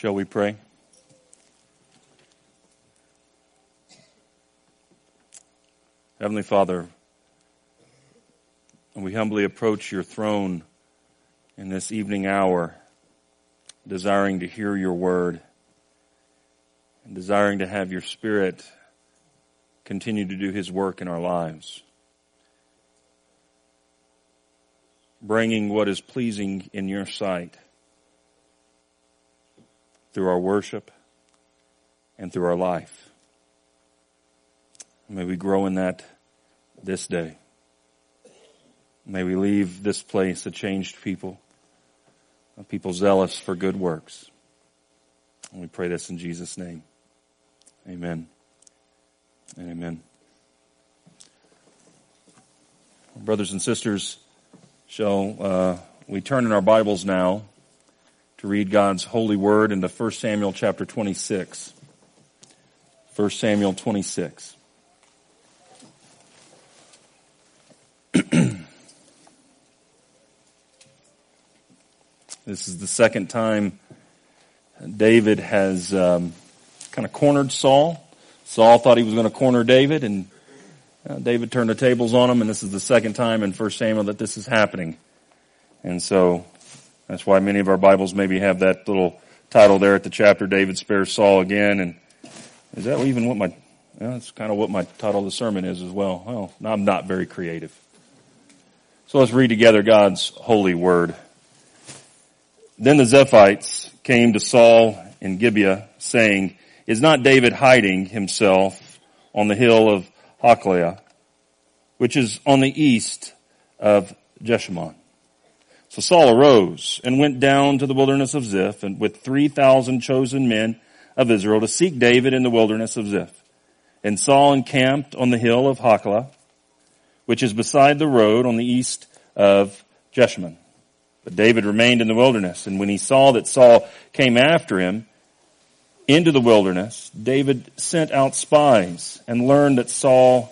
Shall we pray? Heavenly Father, we humbly approach your throne in this evening hour, desiring to hear your word and desiring to have your Spirit continue to do his work in our lives, bringing what is pleasing in your sight through our worship and through our life. May we grow in that this day. May we leave this place a changed people, a people zealous for good works. And we pray this in Jesus' name. Amen and amen. Brothers and sisters, shall we turn in our Bibles now to read God's holy word into 1 Samuel chapter 26. 1 Samuel 26. This is the second time David has kind of cornered Saul. Saul thought he was going to corner David, and David turned the tables on him, and this is the second time in 1 Samuel that this is happening. And so that's why many of our Bibles maybe have that little title there at the chapter, David spares Saul again. And is that even what that's kind of what my title of the sermon is as well. Well, I'm not very creative. So let's read together God's holy word. Then the Ziphites came to Saul in Gibeah, saying, "Is not David hiding himself on the hill of Hakleah, which is on the east of Jeshimon?" So Saul arose and went down to the wilderness of Ziph, and with 3,000 chosen men of Israel to seek David in the wilderness of Ziph. And Saul encamped on the hill of Hakleah, which is beside the road on the east of Jeshimon. But David remained in the wilderness, and when he saw that Saul came after him into the wilderness, David sent out spies and learned that Saul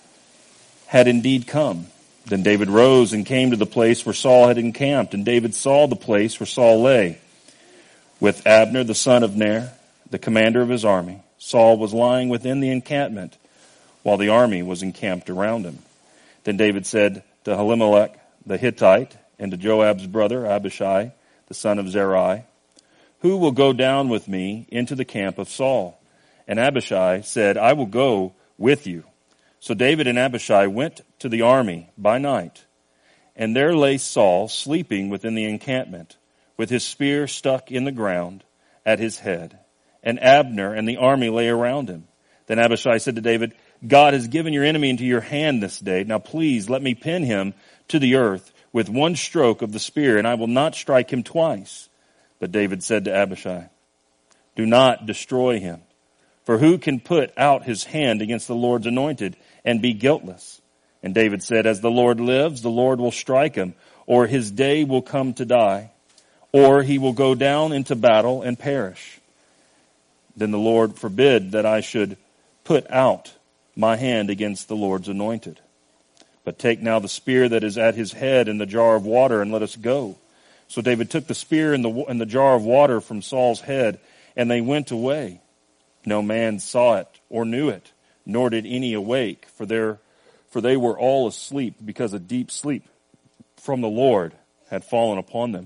had indeed come. Then David rose and came to the place where Saul had encamped, and David saw the place where Saul lay, with Abner the son of Ner, the commander of his army. Saul was lying within the encampment, while the army was encamped around him. Then David said to Ahimelech the Hittite, and to Joab's brother Abishai, the son of Zeruiah, "Who will go down with me into the camp of Saul?" And Abishai said, "I will go with you." So David and Abishai went to the army by night, and there lay Saul sleeping within the encampment, with his spear stuck in the ground at his head, and Abner and the army lay around him. Then Abishai said to David, "God has given your enemy into your hand this day. Now please let me pin him to the earth with one stroke of the spear, and I will not strike him twice." But David said to Abishai, "Do not destroy him, for who can put out his hand against the Lord's anointed and be guiltless?" And David said, "As the Lord lives, the Lord will strike him, or his day will come to die, or he will go down into battle and perish. Then the Lord forbid that I should put out my hand against the Lord's anointed. But take now the spear that is at his head and the jar of water, and let us go." So David took the spear and the jar of water from Saul's head, and they went away. No man saw it or knew it, nor did any awake, for they were all asleep, because a deep sleep from the Lord had fallen upon them.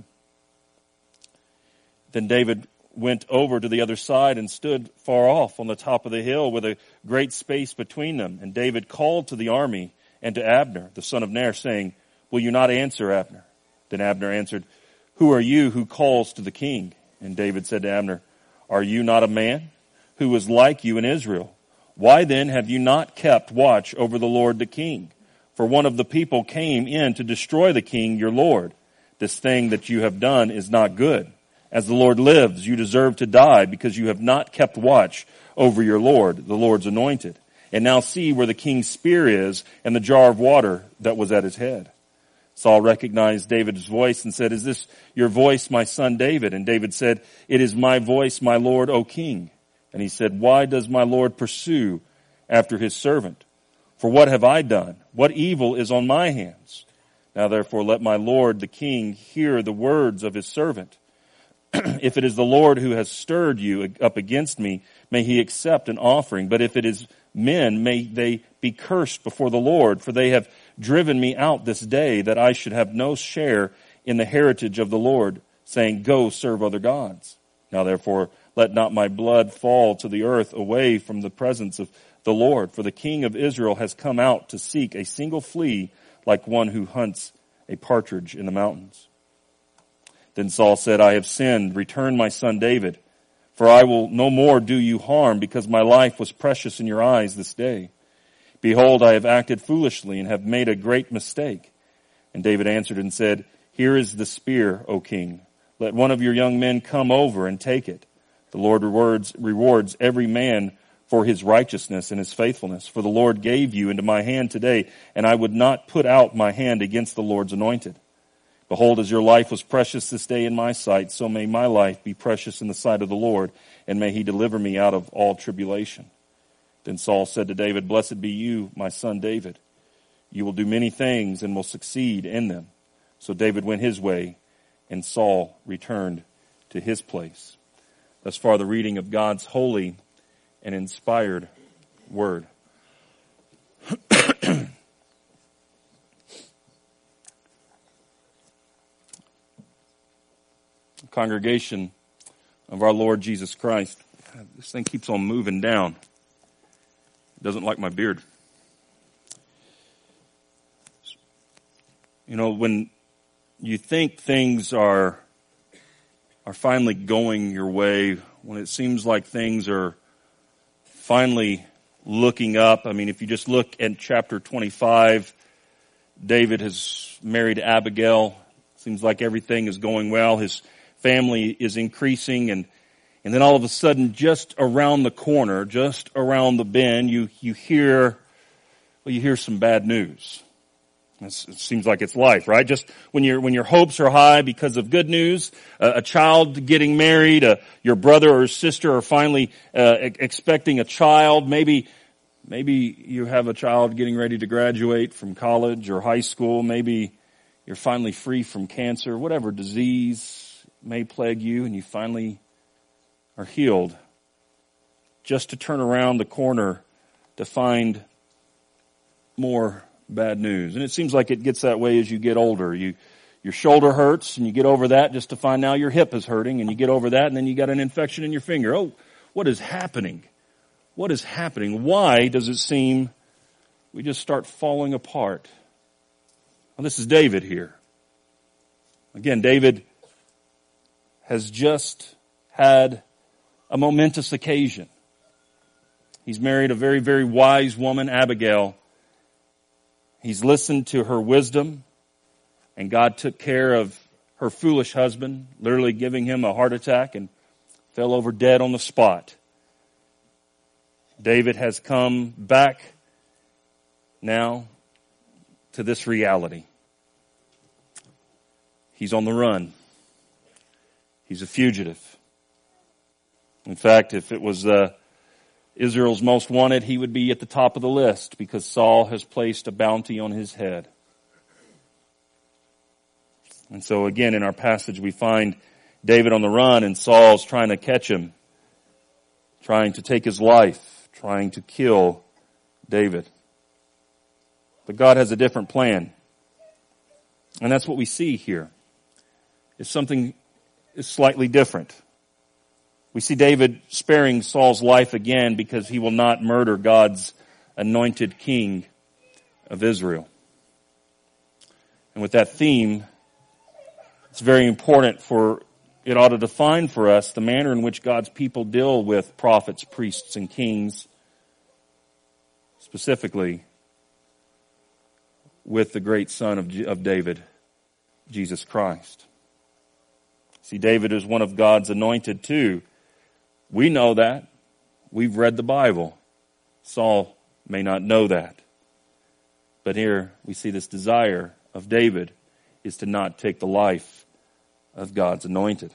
Then David went over to the other side and stood far off on the top of the hill with a great space between them. And David called to the army and to Abner, the son of Ner, saying, "Will you not answer, Abner?" Then Abner answered, "Who are you who calls to the king?" And David said to Abner, "Are you not a man who was like you in Israel? Why then have you not kept watch over the Lord the king? For one of the people came in to destroy the king, your Lord. This thing that you have done is not good. As the Lord lives, you deserve to die, because you have not kept watch over your Lord, the Lord's anointed. And now see where the king's spear is and the jar of water that was at his head." Saul recognized David's voice and said, "Is this your voice, my son David?" And David said, "It is my voice, my Lord, O king." And he said, "Why does my Lord pursue after his servant? For what have I done? What evil is on my hands? Now therefore let my Lord the king hear the words of his servant." If it is the Lord who has stirred you up against me, may he accept an offering. But if it is men, may they be cursed before the Lord, for they have driven me out this day, that I should have no share in the heritage of the Lord, saying, Go serve other gods. Now therefore, let not my blood fall to the earth away from the presence of the Lord, for the king of Israel has come out to seek a single flea, like one who hunts a partridge in the mountains. Then Saul said, I have sinned. Return my son David, for I will no more do you harm, because my life was precious in your eyes this day. Behold, I have acted foolishly and have made a great mistake. And David answered and said, Here is the spear, O king. Let one of your young men come over and take it. The Lord rewards every man for his righteousness and his faithfulness. For the Lord gave you into my hand today, and I would not put out my hand against the Lord's anointed. Behold, as your life was precious this day in my sight, so may my life be precious in the sight of the Lord, and may he deliver me out of all tribulation. Then Saul said to David, Blessed be you, my son David. You will do many things and will succeed in them. So David went his way, and Saul returned to his place. Thus far, the reading of God's holy and inspired word. Congregation of our Lord Jesus Christ. This thing keeps on moving down. It doesn't like my beard. You know, when you think things are finally going your way, when it seems like things are finally looking up. I mean, if you just look at chapter 25, David has married Abigail. Seems like everything is going well. His family is increasing, and then all of a sudden, just around the corner, just around the bend, you hear some bad news. It seems like it's life, right? Just when your hopes are high because of good news, a child getting married, your brother or sister are finally expecting a child. Maybe you have a child getting ready to graduate from college or high school. Maybe you're finally free from cancer, whatever disease may plague you, and you finally are healed. Just to turn around the corner to find more bad news. And it seems like it gets that way as you get older. Your shoulder hurts, and you get over that just to find now your hip is hurting, and you get over that, and then you got an infection in your finger. Oh, what is happening? What is happening? Why does it seem we just start falling apart? Well, this is David here. Again, David has just had a momentous occasion. He's married a very, very wise woman, Abigail. He's listened to her wisdom, and God took care of her foolish husband, literally giving him a heart attack and fell over dead on the spot. David has come back now to this reality. He's on the run. He's a fugitive. In fact, if it was Israel's most wanted, he would be at the top of the list because Saul has placed a bounty on his head. And so again, in our passage, we find David on the run, and Saul's trying to catch him, trying to take his life, trying to kill David. But God has a different plan. And that's what we see here. It's something is slightly different. We see David sparing Saul's life again because he will not murder God's anointed king of Israel. And with that theme, it's very important for it ought to define for us the manner in which God's people deal with prophets, priests, and kings, specifically with the great son of David, Jesus Christ. See, David is one of God's anointed too. We know that. We've read the Bible. Saul may not know that. But here we see this desire of David is to not take the life of God's anointed.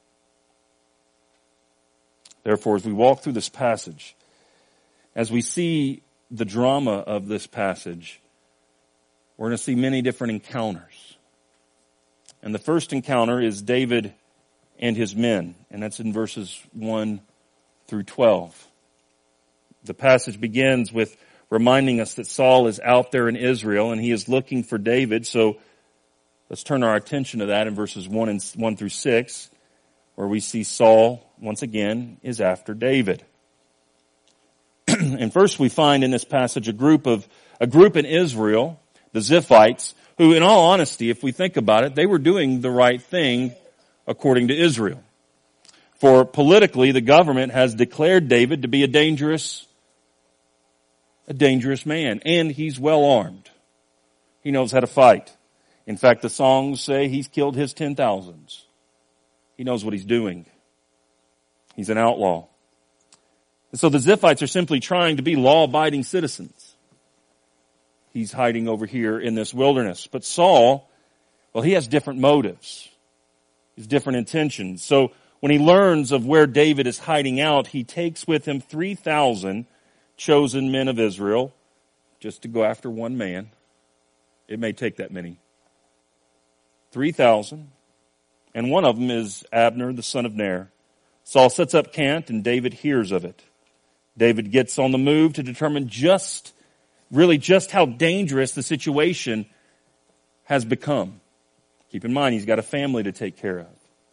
Therefore, as we walk through this passage, as we see the drama of this passage, we're going to see many different encounters. And the first encounter is David and his men. And that's in verses 1 through 12. The passage begins with reminding us that Saul is out there in Israel and he is looking for David. So let's turn our attention to that in verses 1 through 6, where we see Saul, once again, is after David. And first we find in this passage a group in Israel, the Ziphites, who in all honesty, if we think about it, they were doing the right thing according to Israel. For politically, the government has declared David to be a dangerous man, and he's well armed. He knows how to fight. In fact, the songs say he's killed his 10,000s. He knows what he's doing. He's an outlaw. And so the Ziphites are simply trying to be law-abiding citizens. He's hiding over here in this wilderness. But Saul, well, he has different motives. He has different intentions. So when he learns of where David is hiding out, he takes with him 3,000 chosen men of Israel just to go after one man. It may take that many. 3,000. And one of them is Abner, the son of Ner. Saul sets up camp and David hears of it. David gets on the move to determine just how dangerous the situation has become. Keep in mind, he's got a family to take care of.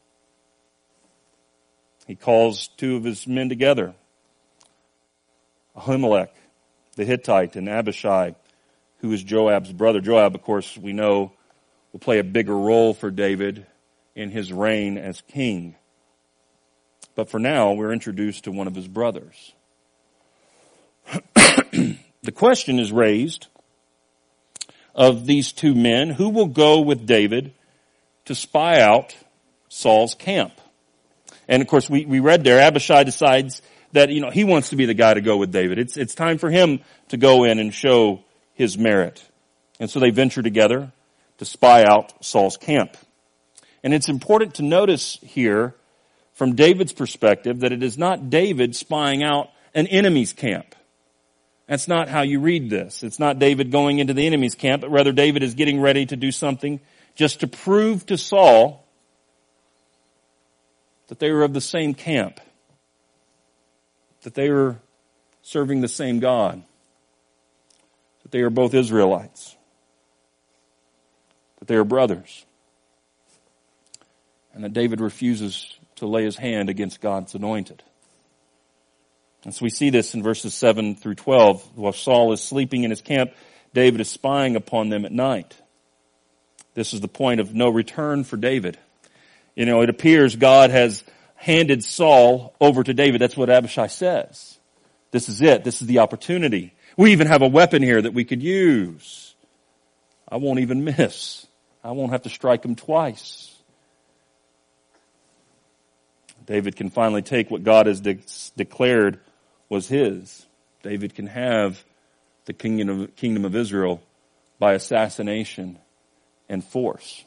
He calls two of his men together, Ahimelech, the Hittite, and Abishai, who is Joab's brother. Joab, of course, we know, will play a bigger role for David in his reign as king. But for now, we're introduced to one of his brothers. The question is raised of these two men, who will go with David to spy out Saul's camp? And of course, we read there, Abishai decides that, he wants to be the guy to go with David. It's time for him to go in and show his merit. And so they venture together to spy out Saul's camp. And it's important to notice here, from David's perspective, that it is not David spying out an enemy's camp. That's not how you read this. It's not David going into the enemy's camp, but rather David is getting ready to do something just to prove to Saul that they were of the same camp, that they were serving the same God, that they are both Israelites, that they are brothers, and that David refuses to lay his hand against God's anointed. And so we see this in verses 7 through 12. While Saul is sleeping in his camp, David is spying upon them at night. This is the point of no return for David. It appears God has handed Saul over to David. That's what Abishai says. This is it. This is the opportunity. We even have a weapon here that we could use. I won't even miss. I won't have to strike him twice. David can finally take what God has declared was his. David can have the kingdom of Israel by assassination and force.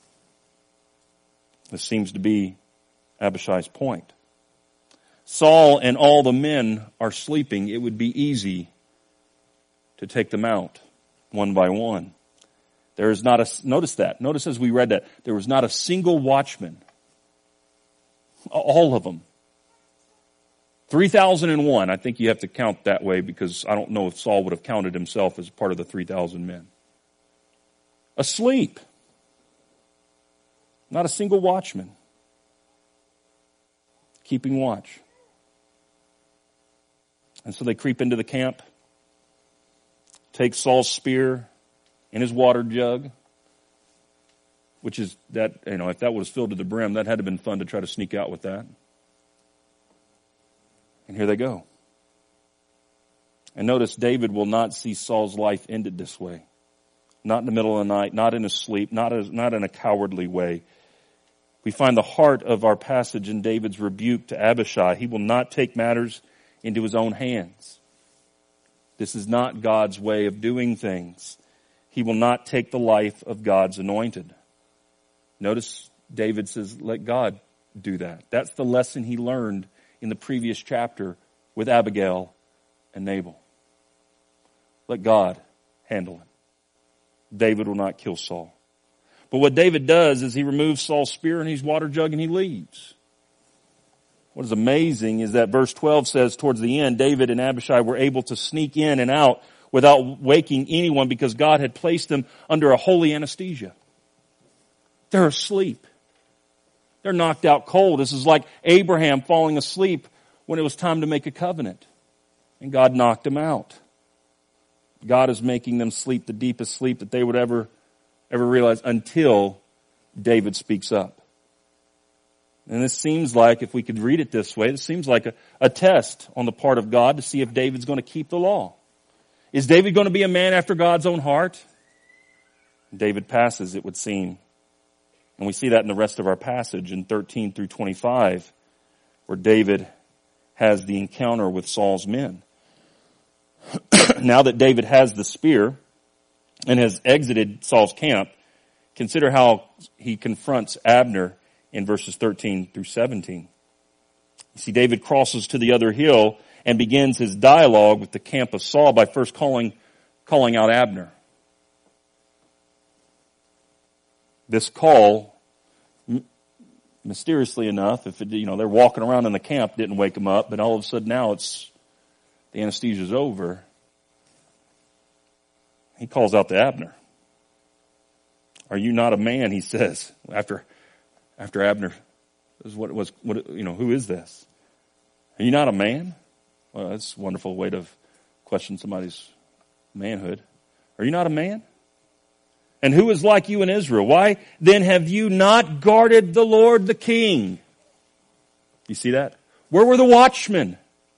This seems to be Abishai's point. Saul and all the men are sleeping. It would be easy to take them out one by one. There is not notice as we read that, there was not a single watchman. All of them. 3,001. I think you have to count that way because I don't know if Saul would have counted himself as part of the 3,000 men. Asleep. Not a single watchman. Keeping watch. And so they creep into the camp, take Saul's spear and his water jug, which is that, if that was filled to the brim, that had to have been fun to try to sneak out with that. And here they go. And notice David will not see Saul's life ended this way. Not in the middle of the night, not in his sleep, not in a cowardly way. We find the heart of our passage in David's rebuke to Abishai. He will not take matters into his own hands. This is not God's way of doing things. He will not take the life of God's anointed. Notice David says, let God do that. That's the lesson he learned in the previous chapter with Abigail and Nabal. Let God handle it. David will not kill Saul. But what David does is he removes Saul's spear and his water jug and he leaves. What is amazing is that verse 12 says towards the end, David and Abishai were able to sneak in and out without waking anyone because God had placed them under a holy anesthesia. They're asleep. They're knocked out cold. This is like Abraham falling asleep when it was time to make a covenant. And God knocked them out. God is making them sleep the deepest sleep that they would ever realize until David speaks up. And this seems like, if we could read it this way, this seems like a test on the part of God to see if David's going to keep the law. Is David going to be a man after God's own heart? David passes, it would seem. And we see that in the rest of our passage in 13 through 25, where David has the encounter with Saul's men. Now that David has the spear and has exited Saul's camp, consider how he confronts Abner in verses 13 through 17. You see, David crosses to the other hill and begins his dialogue with the camp of Saul by first calling out Abner. This call, mysteriously enough, if they're walking around in the camp, didn't wake him up, but all of a sudden now the anesthesia's over. He calls out to Abner. Are you not a man? He says after Abner says, who is this? Are you not a man? Well, that's a wonderful way to question somebody's manhood. Are you not a man? And who is like you in Israel? Why then have you not guarded the Lord the king? You see that? Where were the watchmen?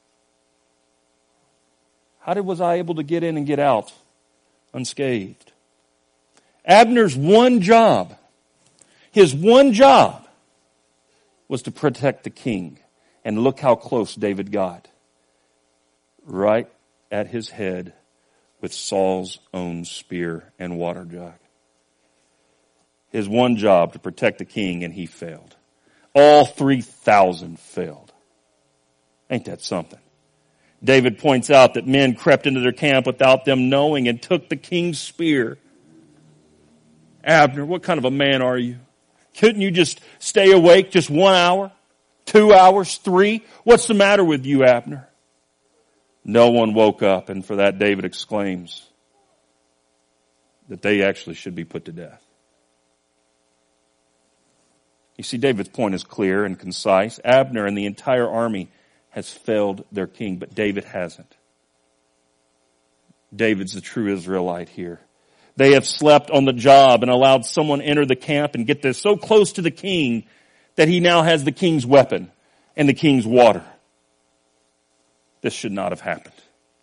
How was I able to get in and get out unscathed? Abner's one job, his one job was to protect the king. And look how close David got. Right at his head with Saul's own spear and water jug. His one job to protect the king, and he failed. All 3,000 failed. Ain't that something? David points out that men crept into their camp without them knowing and took the king's spear. Abner, what kind of a man are you? Couldn't you just stay awake just 1 hour, 2 hours, 3? What's the matter with you, Abner? No one woke up, and for that David exclaims that they actually should be put to death. You see, David's point is clear and concise. Abner and the entire army has failed their king, but David hasn't. David's the true Israelite here. They have slept on the job and allowed someone enter the camp and get there so close to the king that he now has the king's weapon and the king's water. This should not have happened.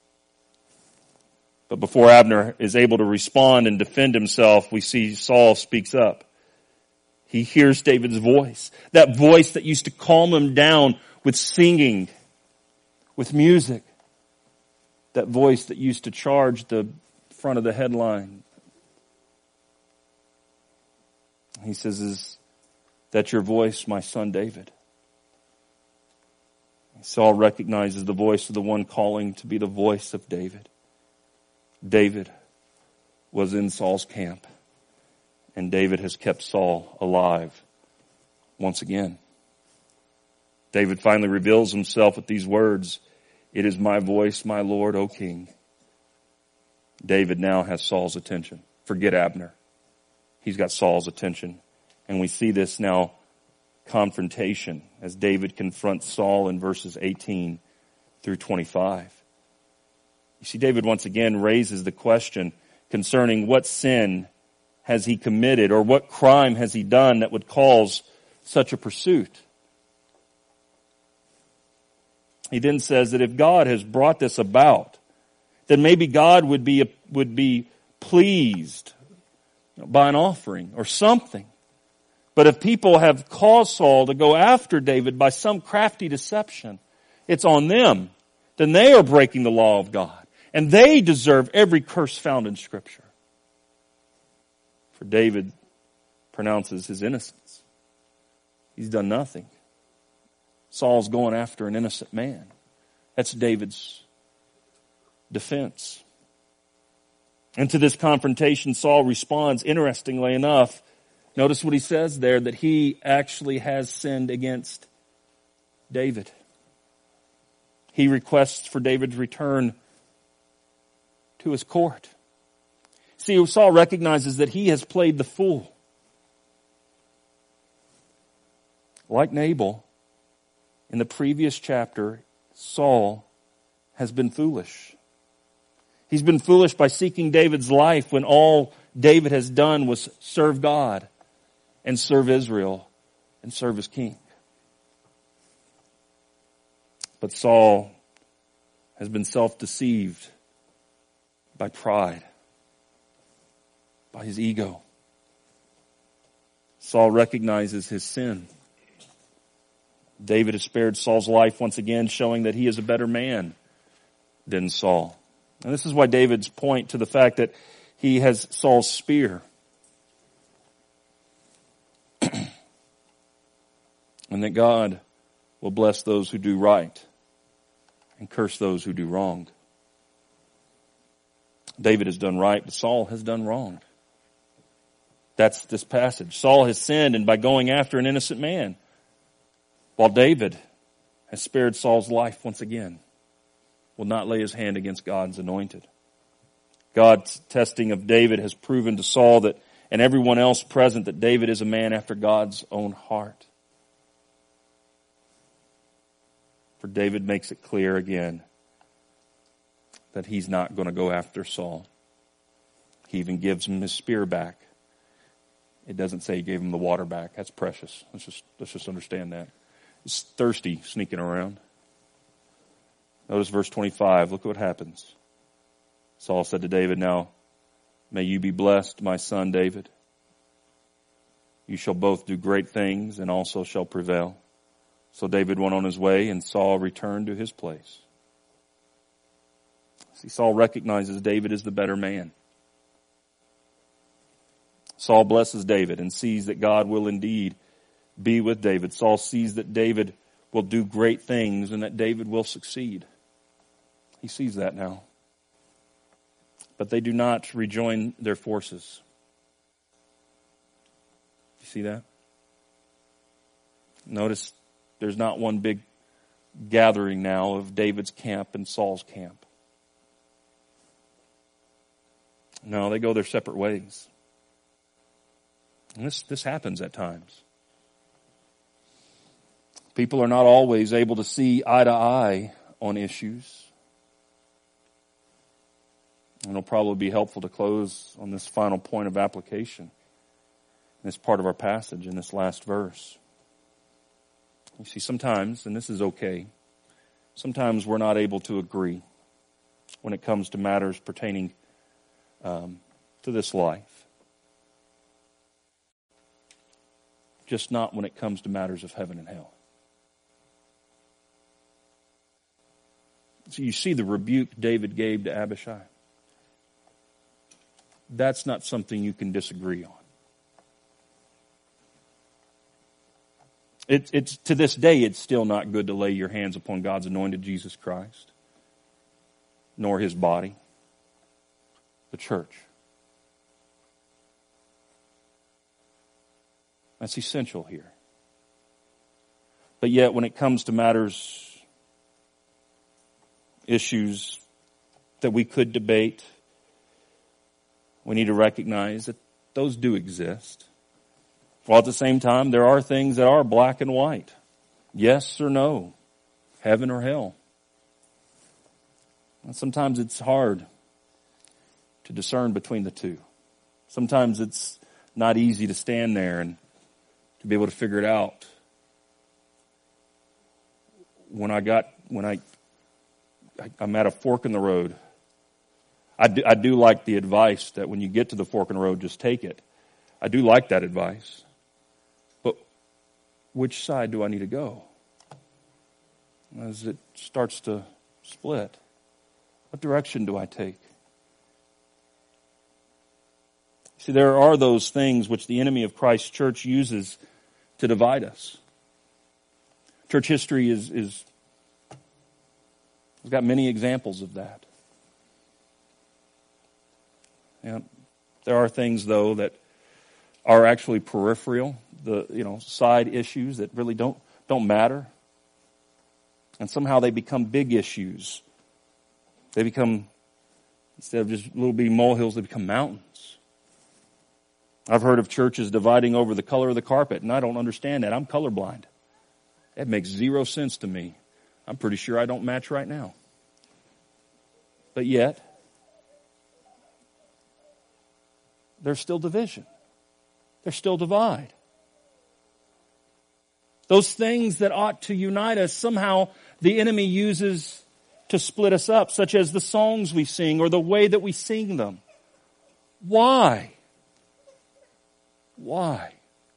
But before Abner is able to respond and defend himself, we see Saul speaks up. He hears David's voice, that voice that used to calm him down with singing, with music, that voice that used to charge the front of the headline. He says, "Is that your voice, my son David?" Saul recognizes the voice of the one calling to be the voice of David. David was in Saul's camp, and David has kept Saul alive once again. David finally reveals himself with these words, "It is my voice, my Lord, O King." David now has Saul's attention. Forget Abner. He's got Saul's attention. And we see this now confrontation as David confronts Saul in verses 18 through 25. You see, David once again raises the question concerning what sin has he committed or what crime has he done that would cause such a pursuit. He then says that if God has brought this about, then maybe God would be pleased by an offering or something. But if people have caused Saul to go after David by some crafty deception, it's on them. Then they are breaking the law of God. And they deserve every curse found in Scripture. For David pronounces his innocence. He's done nothing. Saul's going after an innocent man. That's David's defense. And to this confrontation, Saul responds, interestingly enough, Notice what he says there, that he actually has sinned against David. He requests for David's return to his court. See, Saul recognizes that he has played the fool. Like Nabal, in the previous chapter, Saul has been foolish. He's been foolish by seeking David's life when all David has done was serve God and serve Israel and serve his king. But Saul has been self-deceived by pride, by his ego. Saul recognizes his sin. David has spared Saul's life once again, showing that he is a better man than Saul. And this is why David's point to the fact that he has Saul's spear. And that God will bless those who do right and curse those who do wrong. David has done right, but Saul has done wrong. That's this passage. Saul has sinned, and by going after an innocent man, while David has spared Saul's life once again, will not lay his hand against God's anointed. God's testing of David has proven to Saul that, and everyone else present, that David is a man after God's own heart. For David makes it clear again that he's not going to go after Saul. He even gives him his spear back. It doesn't say he gave him the water back. That's precious. Let's just understand that. He's thirsty sneaking around. Notice verse 25. Look what happens. Saul said to David, "Now, may you be blessed, my son David. You shall both do great things and also shall prevail." So David went on his way, and Saul returned to his place. See, Saul recognizes David is the better man. Saul blesses David and sees that God will indeed be with David. Saul sees that David will do great things and that David will succeed. He sees that now. But they do not rejoin their forces. You see that? Notice there's not one big gathering now of David's camp and Saul's camp. No, they go their separate ways. And this happens at times. People are not always able to see eye to eye on issues. And it'll probably be helpful to close on this final point of application in this part of our passage, in this last verse. You see, sometimes, and this is okay, sometimes we're not able to agree when it comes to matters pertaining to this life. Just not when it comes to matters of heaven and hell. So you see the rebuke David gave to Abishai. That's not something you can disagree on. It's to this day, it's still not good to lay your hands upon God's anointed Jesus Christ, nor his body, the church. That's essential here. But yet, when it comes to matters, issues that we could debate, we need to recognize that those do exist. While at the same time, there are things that are black and white. Yes or no. Heaven or hell. And sometimes it's hard to discern between the two. Sometimes it's not easy to stand there and to be able to figure it out. I'm at a fork in the road. I do like the advice that when you get to the fork in the road, just take it. I do like that advice. But which side do I need to go? As it starts to split, what direction do I take? See, there are those things which the enemy of Christ's church uses to divide us. Church history has got many examples of that. And there are things, though, that are actually peripheral, side issues that really don't matter. And somehow they become big issues. They become, instead of just little bitty molehills, they become mountains. I've heard of churches dividing over the color of the carpet, and I don't understand that. I'm colorblind. That makes zero sense to me. I'm pretty sure I don't match right now. But yet, there's still division. There's still divide. Those things that ought to unite us, somehow the enemy uses to split us up, such as the songs we sing or the way that we sing them. Why? Why?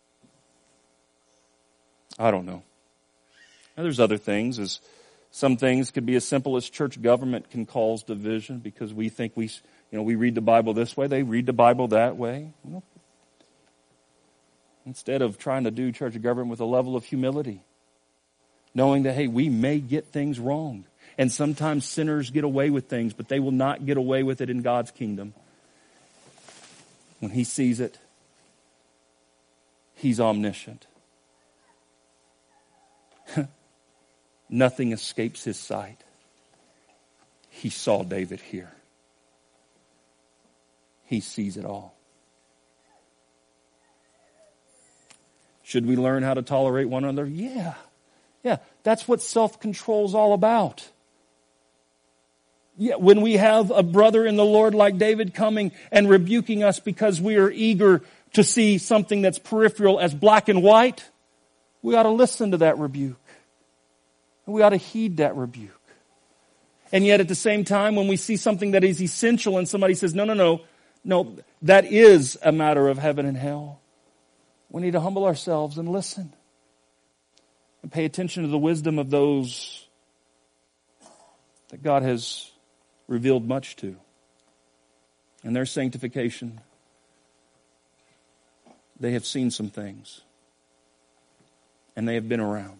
I don't know. Now, there's other things. Some things could be as simple as church government can cause division because we think we read the Bible this way, they read the Bible that way. Instead of trying to do church government with a level of humility, knowing that, hey, we may get things wrong. And sometimes sinners get away with things, but they will not get away with it in God's kingdom. When He sees it, He's omniscient. Nothing escapes His sight. He saw David here. He sees it all. Should we learn how to tolerate one another? Yeah. That's what self-control is all about. Yeah, when we have a brother in the Lord like David coming and rebuking us because we are eager to see something that's peripheral as black and white, we ought to listen to that rebuke. And we ought to heed that rebuke. And yet at the same time, when we see something that is essential and somebody says, no, that is a matter of heaven and hell, we need to humble ourselves and listen. And pay attention to the wisdom of those that God has revealed much to. In their sanctification, they have seen some things. And they have been around.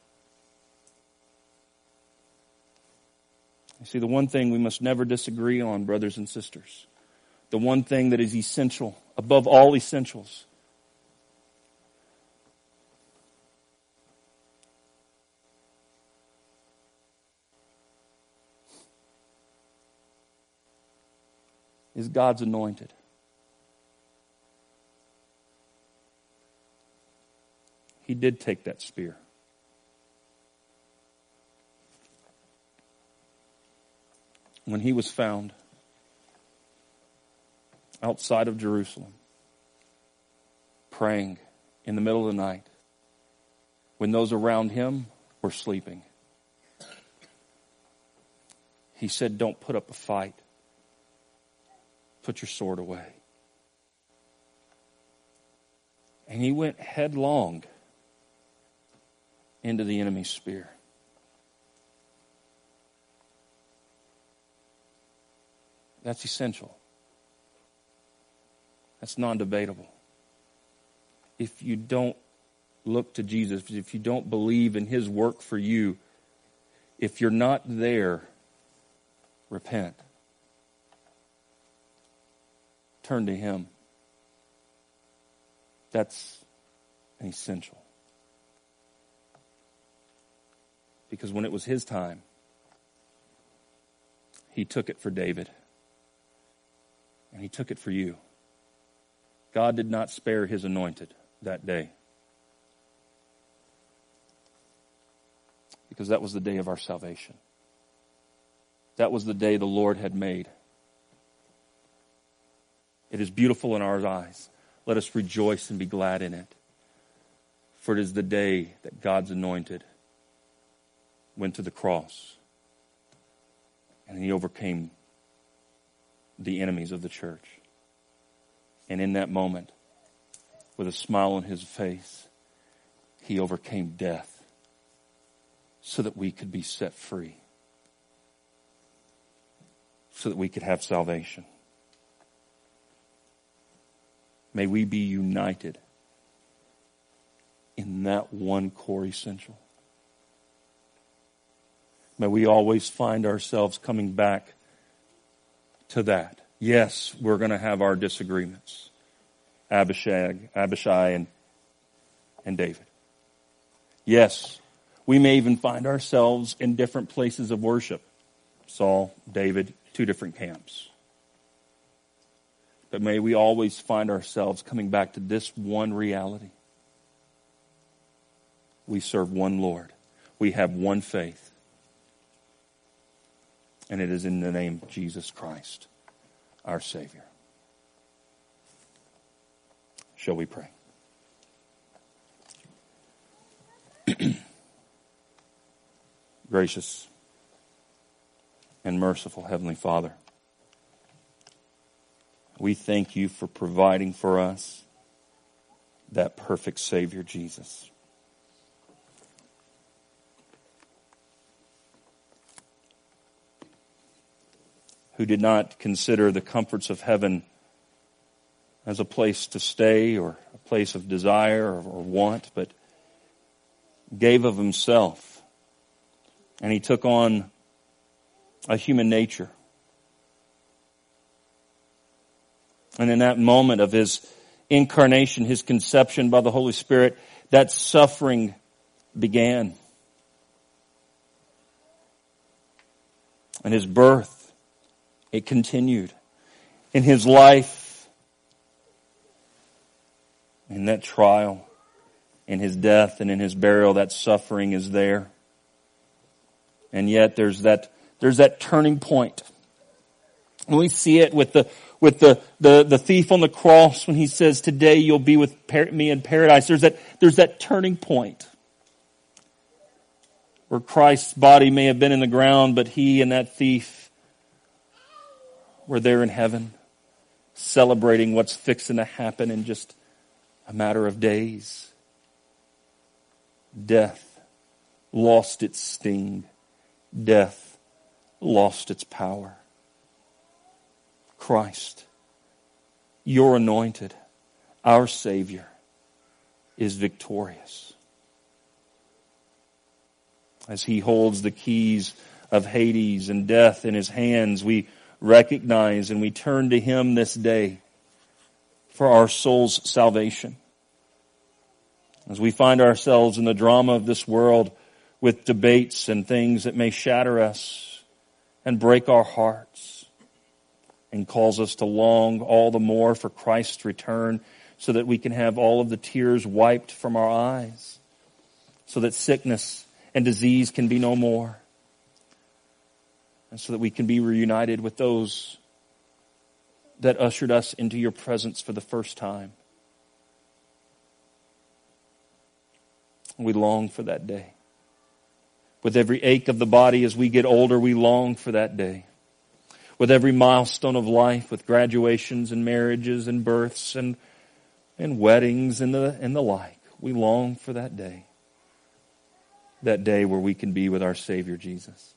You see, the one thing we must never disagree on, brothers and sisters, the one thing that is essential, above all essentials, is God's anointed. He did take that spear. When He was found outside of Jerusalem, praying in the middle of the night, when those around Him were sleeping, He said, don't put up a fight. Put your sword away. And He went headlong into the enemy's spear. That's essential. That's non-debatable. If you don't look to Jesus, if you don't believe in His work for you, if you're not there, repent. Turn to Him. That's an essential. Because when it was His time, He took it for David. And He took it for you. God did not spare His anointed that day. Because that was the day of our salvation. That was the day the Lord had made. It is beautiful in our eyes. Let us rejoice and be glad in it. For it is the day that God's anointed went to the cross. And He overcame the enemies of the church. And in that moment, with a smile on His face, He overcame death so that we could be set free. So that we could have salvation. May we be united in that one core essential. May we always find ourselves coming back to that. Yes, we're going to have our disagreements. Abishai, and David. Yes, we may even find ourselves in different places of worship. Saul, David, 2 different camps. But may we always find ourselves coming back to this one reality. We serve one Lord. We have one faith. And it is in the name of Jesus Christ, our Savior. Shall we pray? Gracious and merciful Heavenly Father, we thank you for providing for us that perfect Savior, Jesus. Who did not consider the comforts of heaven as a place to stay or a place of desire or want, but gave of himself. And he took on a human nature. And in that moment of his incarnation, his conception by the Holy Spirit, that suffering began. And his birth, it continued. In his life, in that trial, in his death and in his burial, that suffering is there. And yet there's that turning point. And we see it with the thief on the cross when he says, "Today you'll be with me in paradise." There's that turning point where Christ's body may have been in the ground, but he and that thief were there in heaven, celebrating what's fixing to happen in just a matter of days. Death lost its sting. Death lost its power. Christ, your anointed, our Savior, is victorious. As he holds the keys of Hades and death in his hands, we recognize and we turn to him this day for our soul's salvation. As we find ourselves in the drama of this world with debates and things that may shatter us and break our hearts and cause us to long all the more for Christ's return so that we can have all of the tears wiped from our eyes, so that sickness and disease can be no more, and so that we can be reunited with those that ushered us into your presence for the first time. We long for that day. With every ache of the body as we get older, we long for that day. With every milestone of life, with graduations and marriages and births and weddings and the like, we long for that day. That day where we can be with our Savior Jesus.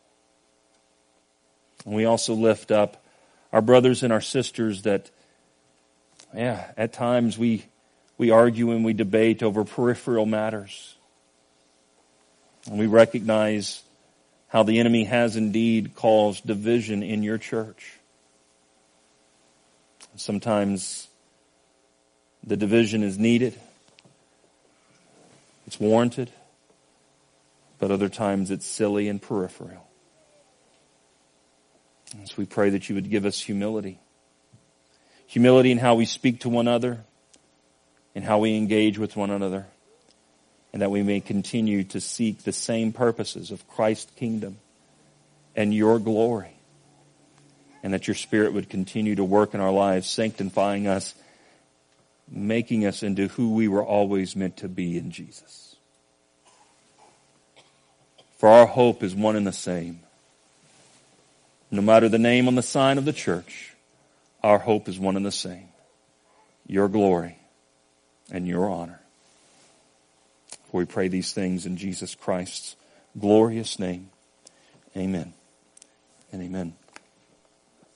And we also lift up our brothers and our sisters that, at times we argue and we debate over peripheral matters. And we recognize how the enemy has indeed caused division in your church. Sometimes the division is needed. It's warranted. But other times it's silly and peripheral. And so we pray that you would give us humility. Humility in how we speak to one another, in how we engage with one another, and that we may continue to seek the same purposes of Christ's kingdom and your glory, and that your Spirit would continue to work in our lives, sanctifying us, making us into who we were always meant to be in Jesus. For our hope is one and the same. No matter the name on the sign of the church, our hope is one and the same. Your glory and your honor. For we pray these things in Jesus Christ's glorious name. Amen and amen.